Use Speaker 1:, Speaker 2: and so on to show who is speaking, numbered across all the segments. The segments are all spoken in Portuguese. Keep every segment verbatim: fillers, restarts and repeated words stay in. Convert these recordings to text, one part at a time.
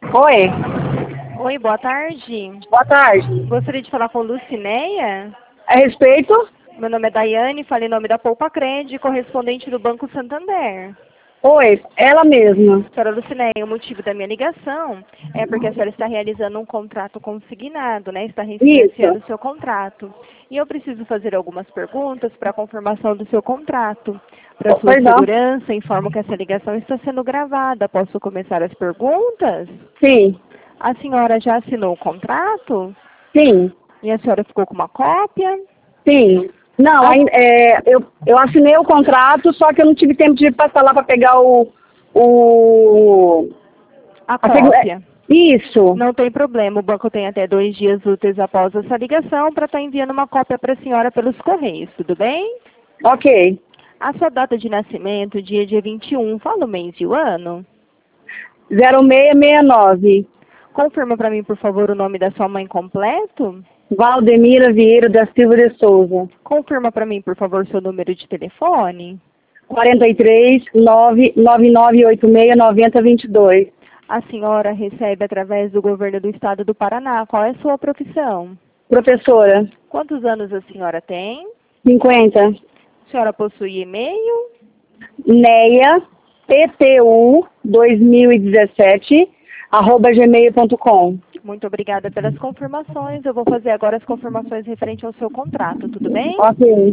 Speaker 1: Oi,
Speaker 2: Oi, boa tarde.
Speaker 1: boa tarde.
Speaker 2: Gostaria de falar com Lucinéia.
Speaker 1: A respeito?
Speaker 2: Meu nome é Daiane, falo em nome da Poupa Cred, correspondente do Banco Santander.
Speaker 1: Oi, ela mesma.
Speaker 2: Senhora Lucinéia, o motivo da minha ligação é porque a senhora está realizando um contrato consignado, né? Está refinanciando
Speaker 1: Isso.
Speaker 2: o seu contrato. E eu preciso fazer algumas perguntas para a confirmação do seu contrato. Para
Speaker 1: Oh,
Speaker 2: sua
Speaker 1: pois não.
Speaker 2: segurança, informo que essa ligação está sendo gravada. Posso começar as perguntas?
Speaker 1: Sim,
Speaker 2: A senhora já assinou o contrato?
Speaker 1: sim,
Speaker 2: E a senhora ficou com uma cópia?
Speaker 1: sim. Não,
Speaker 2: A,
Speaker 1: aí, é, eu, eu assinei o contrato, só que eu não tive tempo de passar lá para pegar o... o
Speaker 2: a
Speaker 1: a segu- é,
Speaker 2: cópia.
Speaker 1: isso.
Speaker 2: Não tem problema, o banco tem até dois dias úteis após essa ligação para estar enviando uma cópia para a senhora pelos correios, tudo bem?
Speaker 1: Ok.
Speaker 2: A sua data de nascimento, dia dia vinte e um, fala o mês e o ano?
Speaker 1: zero seis seis nove.
Speaker 2: Confirma para mim, por favor, o nome da sua mãe completo?
Speaker 1: Valdemira Vieira da Silva de Souza.
Speaker 2: Confirma para mim, por favor, seu número de telefone?
Speaker 1: quarenta e três, nove nove nove oito seis, nove zero dois dois.
Speaker 2: A senhora recebe através do governo do estado do Paraná. Qual é a sua profissão?
Speaker 1: Professora,
Speaker 2: Quantos anos a senhora tem?
Speaker 1: cinquenta.
Speaker 2: A senhora possui e-mail?
Speaker 1: Neia, P T U dois mil e dezessete, arroba gmail ponto com.
Speaker 2: Muito obrigada pelas confirmações. Eu vou fazer agora as confirmações referente ao seu contrato, tudo bem?
Speaker 1: Ok.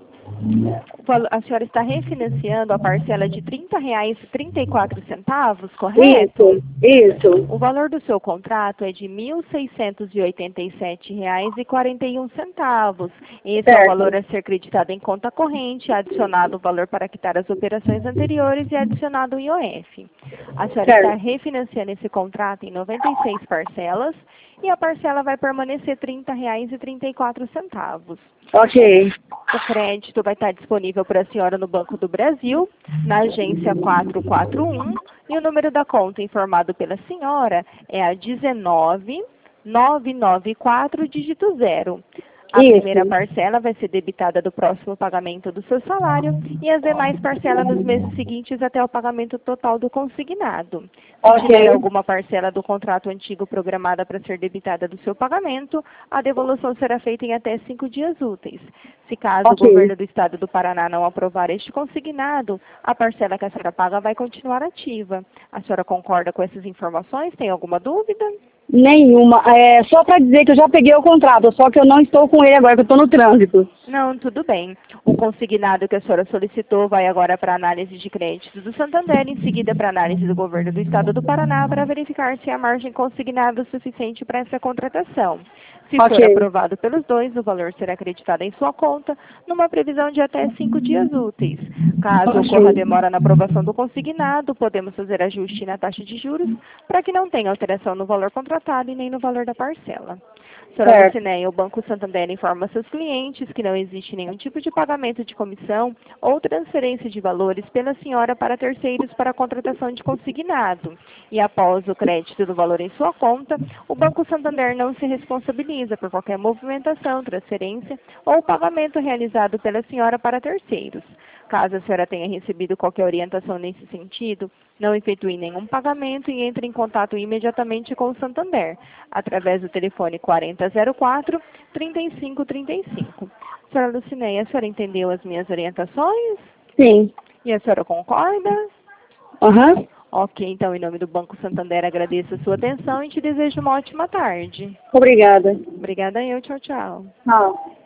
Speaker 2: O valo- A senhora está refinanciando a parcela de trinta reais e trinta e quatro centavos, correto?
Speaker 1: Isso, isso.
Speaker 2: O valor do seu contrato é de mil seiscentos e oitenta e sete reais e quarenta e um centavos. Esse é o valor
Speaker 1: Certo.
Speaker 2: a ser creditado em conta corrente, adicionado o valor para quitar as operações anteriores e adicionado o I O F. A senhora está
Speaker 1: Certo.
Speaker 2: refinanciando esse contrato em noventa e seis parcelas e a parcela vai permanecer trinta reais e trinta e quatro centavos.
Speaker 1: Ok.
Speaker 2: O crédito vai estar disponível para a senhora no Banco do Brasil, na agência quatrocentos e quarenta e um, e o número da conta informado pela senhora é a dezenove mil novecentos e noventa e quatro, dígito zero. A primeira
Speaker 1: Isso.
Speaker 2: parcela vai ser debitada do próximo pagamento do seu salário e as demais parcelas nos meses seguintes até o pagamento total do consignado. Se tiver
Speaker 1: Ok.
Speaker 2: alguma parcela do contrato antigo programada para ser debitada do seu pagamento, a devolução será feita em até cinco dias úteis. Se caso o
Speaker 1: Ok.
Speaker 2: governo do estado do Paraná não aprovar este consignado, a parcela que a senhora paga vai continuar ativa. A senhora concorda com essas informações? Tem alguma dúvida?
Speaker 1: Nenhuma. É só para dizer que eu já peguei o contrato, só que eu não estou com ele agora, que eu estou no trânsito.
Speaker 2: Não, tudo bem. O consignado que a senhora solicitou vai agora para a análise de créditos do Santander, em seguida para a análise do governo do estado do Paraná, para verificar se há margem consignada o suficiente para essa contratação. Se for
Speaker 1: Ok.
Speaker 2: aprovado pelos dois, o valor será acreditado em sua conta, numa previsão de até cinco dias úteis. Caso ocorra
Speaker 1: Ok.
Speaker 2: demora na aprovação do consignado, podemos fazer ajuste na taxa de juros para que não tenha alteração no valor contratado e nem no valor da parcela. Senhora
Speaker 1: Certo.
Speaker 2: Lucinéia, o Banco Santander informa seus clientes que não existe nenhum tipo de pagamento de comissão ou transferência de valores pela senhora para terceiros para a contratação de consignado. E após o crédito do valor em sua conta, o Banco Santander não se responsabiliza por qualquer movimentação, transferência ou pagamento realizado pela senhora para terceiros. Caso a senhora tenha recebido qualquer orientação nesse sentido, não efetue nenhum pagamento e entre em contato imediatamente com o Santander, através do telefone quarenta zero quatro, trinta e cinco trinta e cinco. Senhora Lucinéia, a senhora entendeu as minhas orientações?
Speaker 1: Sim.
Speaker 2: E a senhora concorda?
Speaker 1: Aham.
Speaker 2: Ok, então, em nome do Banco Santander, agradeço a sua atenção e te desejo uma ótima tarde.
Speaker 1: Obrigada.
Speaker 2: Obrigada eu, tchau, tchau.
Speaker 1: Tchau.